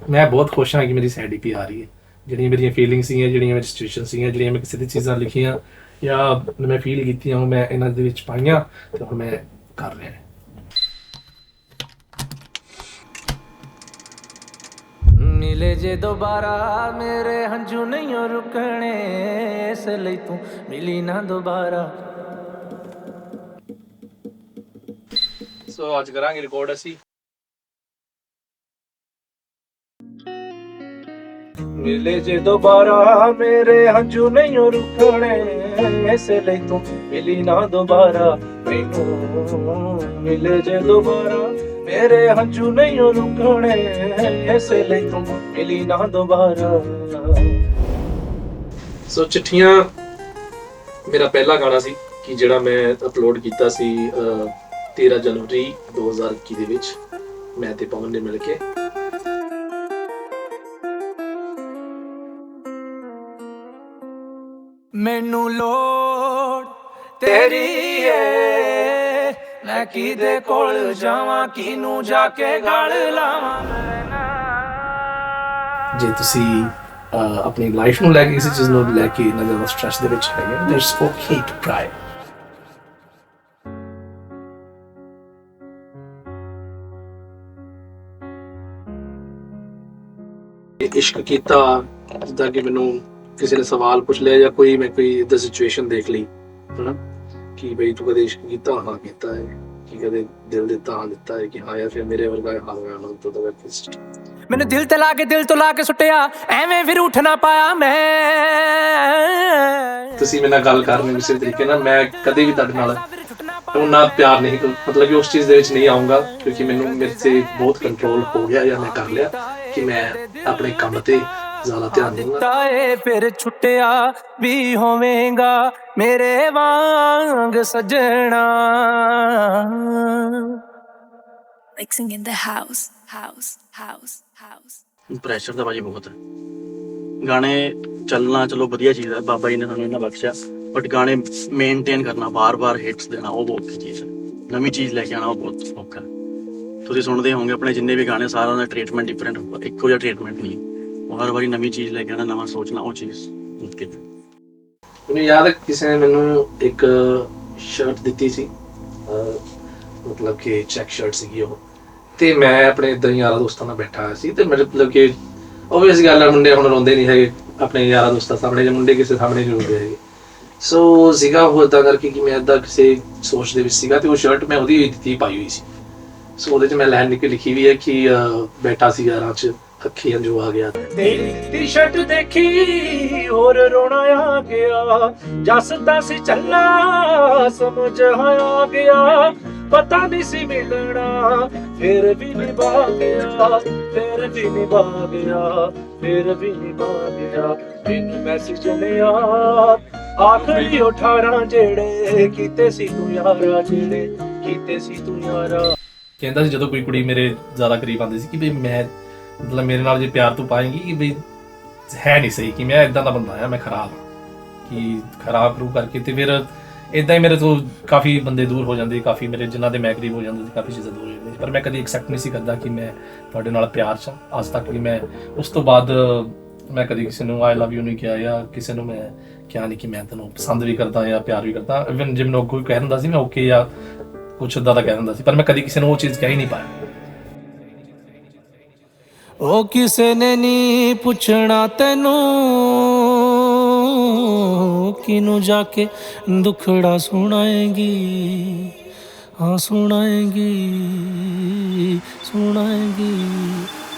मैं बहुत खुश हाँ कि मेरी सैड ईपी आ रही है। ਜਿਹੜੀਆਂ ਮੇਰੀਆਂ ਫੀਲਿੰਗਸ ਸੀਗੀਆਂ, ਜਿਹੜੀਆਂ ਮੇਰੀ ਸਿਚੁਏਸ਼ਨ ਸੀਗੀਆਂ, ਜਿਹੜੀਆਂ ਮੈਂ ਕਿਸੇ ਦੀ ਚੀਜ਼ਾਂ ਲਿਖੀਆਂ ਜਾਂ ਮੈਂ ਫੀਲ ਕੀਤੀਆਂ, ਉਹ ਮੈਂ ਇਹਨਾਂ ਦੇ ਵਿੱਚ ਪਾਈਆਂ ਤੇ ਹੁਣ ਮੈਂ ਕਰ ਰਿਹਾ। ਮਿਲੇ ਜੇ ਦੁਬਾਰਾ ਮੇਰੇ ਹੰਝੂ ਨਹੀਂ ਰੁਕਣੇ, ਇਸ ਲਈ ਤੂੰ ਮਿਲੀ ਨਾ ਦੁਬਾਰਾ। ਸੋ ਅੱਜ ਕਰਾਂਗੇ ਰਿਕਾਰਡ ਅਸੀਂ। ਮਿਲੇ ਜੇ ਦੁਬਾਰਾ ਮੇਰੇ ਹੰਝੂ ਨਹੀਂ ਰੁਕਣੇ, ਇਸੇ ਲਈ ਤੂੰ ਮਿਲੀ ਨਾ ਦੁਬਾਰਾ ਮੈਨੂੰ। ਮਿਲੇ ਜੇ ਦੁਬਾਰਾ ਮੇਰੇ ਹੰਝੂ ਨਹੀਂ ਰੁਕਣੇ, ਇਸੇ ਲਈ ਤੂੰ ਮਿਲੀ ਨਾ ਦੁਬਾਰਾ। ਸੋ ਚਿੱਠੀਆਂ ਮੇਰਾ ਪਹਿਲਾ ਗਾਣਾ ਸੀ ਕਿ ਜਿਹੜਾ ਮੈਂ ਅਪਲੋਡ ਕੀਤਾ ਸੀ 13 ਜਨਵਰੀ 2021 ਦੇ ਵਿੱਚ, ਮੈਂ ਤੇ ਪਵਨ ਨੇ ਮਿਲ ਕੇ। ਮੈਨੂੰ ਲੋੜ ਤੇਰੀ ਏ, ਮੈਂ ਕਿਹਦੇ ਕੋਲ ਜਾਵਾਂ, ਕਿਹਨੂੰ ਜਾ ਕੇ ਗਲ ਲਾਵਾਂ। ਜੇ ਤੁਸੀਂ ਆਪਣੀ ਲਾਈਫ ਨੂੰ ਲੈ ਕੇ ਕਿਸੇ ਚੀਜ਼ ਨੂੰ ਲੈ ਕੇ ਨਾ ਜ਼ਿਆਦਾ ਸਟ੍ਰੈਸ ਦੇ ਵਿੱਚ ਹੈਗੇ, ਇਟਸ ਓਕੇ ਟੂ ਕ੍ਰਾਈ। ਇਸ਼ਕ ਕੀਤਾ, ਜਿੱਦਾਂ ਕਿ ਮੈਨੂੰ ਕਿਸੇ ਨੇ ਸਵਾਲ ਪੁੱਛ ਲਿਆ ਜਾਂ ਕੋਈ ਮੈਂ ਕੋਈ ਇਦਾਂ ਸਿਚੁਏਸ਼ਨ ਦੇਖ ਲਈ ਹਨਾ ਕਿ ਬਈ ਤੂੰ ਕਦੇ ਇਸ਼ਕ ਕੀਤਾ? ਹਾਂ ਕੀਤਾ ਹੈ। ਕਿ ਕਦੇ ਦਿਲ ਦਿੱਤਾ? ਹਾਂ ਦਿੱਤਾ ਹੈ। ਕਿ ਹਾਂ ਯਾਰ ਫਿਰ ਮੇਰੇ ਵਰਗਾ ਹਾਲ ਹੋਇਆ ਨਾ ਤੋਂ ਤਾਂ ਫਿਸਟ। ਮੈਨੂੰ ਦਿਲ ਤੇ ਲਾ ਕੇ ਦਿਲ ਤੋਂ ਲਾ ਕੇ ਸੁੱਟਿਆ, ਐਵੇਂ ਫਿਰ ਉੱਠ ਨਾ ਪਾਇਆ ਮੈਂ। ਤੁਸੀਂ ਮੇਰੇ ਨਾਲ ਗੱਲ ਕਰ ਰਹੇ ਹੋ ਕਿਸੇ ਤਰੀਕੇ ਨਾਲ, ਮੈਂ ਕਦੇ ਵੀ ਤੁਹਾਡੇ ਨਾਲ ਉਹਨਾਂ ਪਿਆਰ ਨਹੀਂ, ਮਤਲਬ ਕਿ ਉਸ ਚੀਜ਼ ਦੇ ਵਿੱਚ ਨਹੀਂ ਆਉਂਗਾ, ਕਿਉਂਕਿ ਮੈਨੂੰ ਮੇਰੇ ਤੇ ਬਹੁਤ ਕੰਟਰੋਲ ਹੋ ਗਿਆ ਜਾਂ ਮੈਂ ਕਰ ਲਿਆ ਕਿ ਮੈਂ ਆਪਣੇ ਕੰਮ ਤੇ ਜ਼ਿਆਦਾ ਧਿਆਨ ਦੇਵਾਂਗਾ। ਫਿਰ ਛੁੱਟਿਆ ਵੀ ਹੋਵੇਂਗਾ ਮੇਰੇ ਵਾਂਗ ਸਜਣਾ। Mixing in the house. Pressure ਤਾਂ ਭਾਜੀ ਬਹੁਤ ਹੈ। ਗਾਣੇ ਚੱਲਣਾ ਚਲੋ ਵਧੀਆ ਚੀਜ਼ ਹੈ, ਬਾਬਾ ਜੀ ਨੇ ਸਾਨੂੰ ਇਹਨਾਂ ਬਖਸ਼ਿਆ, ਬਟ ਗਾਣੇ ਮੇਨਟੇਨ ਕਰਨਾ, ਬਾਰ-ਬਾਰ ਹਿੱਟਸ ਦੇਣਾ, ਉਹ ਬਹੁਤ ਔਖੀ ਚੀਜ਼ ਹੈ। ਨਵੀਂ ਚੀਜ਼ ਲੈ ਕੇ ਆਉਣਾ ਉਹ ਬਹੁਤ ਔਖਾ ਹੈ। ਤੁਸੀਂ ਸੁਣਦੇ ਹੋਵੋਗੇ ਆਪਣੇ ਜਿੰਨੇ ਵੀ ਗਾਣੇ, ਸਾਰਿਆਂ ਦਾ ਟ੍ਰੀਟਮੈਂਟ ਡਿਫਰੈਂਟ ਹੋਊਗਾ, ਇੱਕੋ ਜਿਹਾ ਟ੍ਰੀਟਮੈਂਟ ਨਹੀਂ। ਉਹ ਹਰ ਵਾਰੀ ਨਵੀਂ ਚੀਜ਼ ਲੈ ਕੇ ਆਉਣਾ, ਨਵਾਂ ਸੋਚਣਾ, ਉਹ ਚੀਜ਼ ਮੁਸ਼ਕਿਲ ਹੈ। ਮੈਨੂੰ ਯਾਦ ਹੈ ਕਿਸੇ ਨੇ ਮੈਨੂੰ ਇੱਕ ਸ਼ਰਟ ਦਿੱਤੀ ਸੀ, ਮਤਲਬ ਕਿ ਚੈੱਕ ਸ਼ਰਟ ਸੀਗੀ ਉਹ, ਤੇ ਮੈਂ ਆਪਣੇ ਇੱਦਾਂ ਯਾਰਾਂ ਦੋਸਤਾਂ ਨਾਲ ਬੈਠਾ ਹੋਇਆ ਸੀ, ਤੇ ਮੇਰੇ ਮਤਲਬ ਕਿ ਓਬਵੀਅਸ ਗੱਲ ਹੈ, ਮੁੰਡੇ ਹੁਣ ਰੋਂਦੇ ਨਹੀਂ ਹੈਗੇ ਆਪਣੇ ਯਾਰਾਂ ਦੋਸਤਾਂ ਸਾਹਮਣੇ, ਜਾਂ ਮੁੰਡੇ ਕਿਸੇ ਸਾਹਮਣੇ ਨਹੀਂ ਰੋਂਦੇ ਹੈਗੇ। ਸੋ ਸੀਗਾ ਉਹ ਇੱਦਾਂ ਕਰਕੇ ਕਿ ਮੈਂ ਇੱਦਾਂ ਕਿਸੇ ਸੋਚ ਦੇ ਵਿੱਚ ਸੀਗਾ, ਤੇ ਉਹ ਸ਼ਰਟ ਮੈਂ ਉਹਦੀ ਦਿੱਤੀ ਪਾਈ ਹੋਈ ਸੀ। ਸੋ ਉਹਦੇ 'ਚ ਮੈਂ ਲਾਈਨ ਲਿਖੀ ਵੀ ਹੈ ਕਿ ਬੈਠਾ ਸੀ ਯਾਰਾਂ 'ਚ ਅੱਖੀ ਅੰਜੂ ਆ ਗਿਆ, ਤੇਰੀ ਟੀ-ਸ਼ਰਟ ਦੇਖੀ ਹੋਰ ਰੋਣਾ ਆ ਗਿਆ, ਜੱਸਦਾ ਸੀ ਚੱਲਾ ਸਮਝ ਆ ਗਿਆ, ਪਤਾ ਨਹੀਂ ਸੀ ਮਿਲਣਾ ਫਿਰ ਵੀ ਨਿਭਾ ਗਿਆ, ਫਿਰ ਵੀ ਨਿਭਾ ਗਿਆ, ਫਿਰ ਵੀ ਨਿਭਾ ਗਿਆ। ਮੈਨੂੰ ਮੈਸੇਜ ਲਿਆ ਆਖਰੀ 18 ਜਿਹੜੇ ਕੀਤੇ ਸੀ ਤੂੰ ਯਾਰਾ, ਜਿਹੜੇ ਕੀਤੇ ਸੀ ਤੂੰ ਯਾਰਾ। ਕਹਿੰਦਾ ਸੀ ਜਦੋਂ ਕੋਈ ਕੁੜੀ ਮੇਰੇ ਜ਼ਿਆਦਾ ਕਰੀਬ ਆਉਂਦੀ ਸੀ ਕਿ ਬਈ ਮੈਂ ਮਤਲਬ ਮੇਰੇ ਨਾਲ ਜੇ ਪਿਆਰ ਤੂੰ ਪਾਏਂਗੀ ਕਿ ਬਈ ਹੈ ਨਹੀਂ ਸਹੀ, ਕਿ ਮੈਂ ਇੱਦਾਂ ਦਾ ਬੰਦਾ ਆ, ਮੈਂ ਖਰਾਬ ਹਾਂ, ਕਿ ਖਰਾਬ ਰੂ ਕਰਕੇ। ਤੇ ਫਿਰ ਇੱਦਾਂ ਹੀ ਮੇਰੇ ਤੋਂ ਕਾਫੀ ਬੰਦੇ ਦੂਰ ਹੋ ਜਾਂਦੇ, ਕਾਫੀ ਮੇਰੇ ਜਿਨ੍ਹਾਂ ਦੇ ਮੈਂ ਕਰੀਬ ਹੋ ਜਾਂਦੇ ਸੀ, ਕਾਫੀ ਚੀਜ਼ਾਂ ਦੂਰ ਹੋ ਜਾਂਦੀਆਂ ਸੀ, ਪਰ ਮੈਂ ਕਦੀ ਐਕਸੈਪਟ ਨਹੀਂ ਸੀ ਕਰਦਾ ਕਿ ਮੈਂ ਤੁਹਾਡੇ ਨਾਲ ਪਿਆਰ 'ਚ ਅੱਜ ਤੱਕ ਵੀ। ਮੈਂ ਉਸ ਤੋਂ ਬਾਅਦ ਮੈਂ ਕਦੀ ਕਿਸੇ ਨੂੰ ਆਈ ਲਵ ਯੂ ਨਹੀਂ ਕਿਹਾ, ਜਾਂ ਕਿਸੇ ਨੂੰ ਮੈਂ ਕਿਹਾ ਨਹੀਂ ਕਿ ਮੈਂ ਤੈਨੂੰ ਪਸੰਦ ਵੀ ਕਰਦਾ ਜਾਂ ਪਿਆਰ ਵੀ ਕਰਦਾ। ਇਵਨ ਜੇ ਮੈਨੂੰ ਕੋਈ ਕਹਿ ਦਿੰਦਾ ਸੀ ਮੈਂ ਓਕੇ ਜਾਂ ਕੁਛ ਇੱਦਾਂ ਦਾ ਕਹਿ ਦਿੰਦਾ ਸੀ, ਪਰ ਮੈਂ ਕਦੀ ਕਿਸੇ ਨੂੰ ਉਹ ਚੀਜ਼ ਕਹਿ ਹੀ ਨਹੀਂ ਪਾਇਆ। ਉਹ ਕਿਸੇ ਨੇ ਨਹੀਂ ਪੁੱਛਣਾ ਤੈਨੂੰ, ਕਿਨੂੰ ਜਾ ਕੇ ਦੁੱਖੜਾ ਸੁਣਾਏਗੀ, ਹਾਂ ਸੁਣਾਏਗੀ, ਸੁਣਾਏਗੀ।